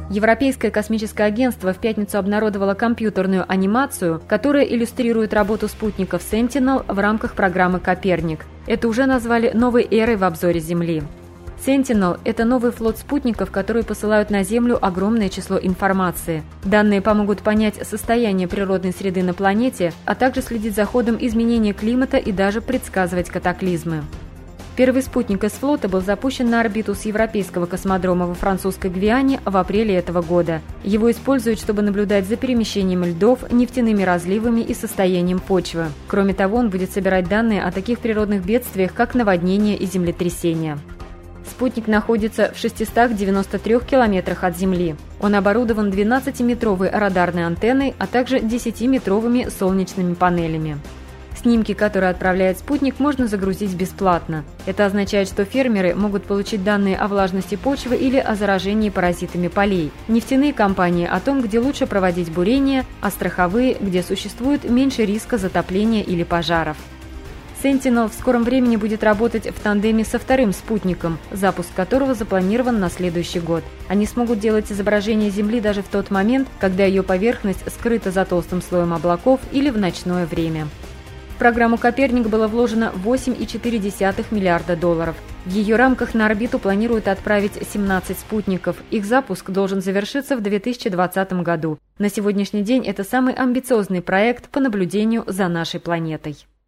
Европейское космическое агентство в пятницу обнародовало компьютерную анимацию, которая иллюстрирует работу спутников Sentinel в рамках программы «Коперник». Это уже назвали новой эрой в обзоре Земли. Sentinel – это новый флот спутников, которые посылают на Землю огромное число информации. Данные помогут понять состояние природной среды на планете, а также следить за ходом изменения климата и даже предсказывать катаклизмы. Первый спутник из флота был запущен на орбиту с европейского космодрома во французской Гвиане в апреле этого года. Его используют, чтобы наблюдать за перемещением льдов, нефтяными разливами и состоянием почвы. Кроме того, он будет собирать данные о таких природных бедствиях, как наводнения и землетрясения. Спутник находится в 693 километрах от Земли. Он оборудован 12-метровой радарной антенной, а также 10-метровыми солнечными панелями. Снимки, которые отправляет спутник, можно загрузить бесплатно. Это означает, что фермеры могут получить данные о влажности почвы или о заражении паразитами полей. Нефтяные компании о том, где лучше проводить бурения, а страховые, где существует меньше риска затопления или пожаров. Sentinel в скором времени будет работать в тандеме со вторым спутником, запуск которого запланирован на следующий год. Они смогут делать изображение Земли даже в тот момент, когда ее поверхность скрыта за толстым слоем облаков или в ночное время. В программу «Коперник» было вложено $8,4 миллиарда. В ее рамках на орбиту планируют отправить 17 спутников. Их запуск должен завершиться в 2020 году. На сегодняшний день это самый амбициозный проект по наблюдению за нашей планетой.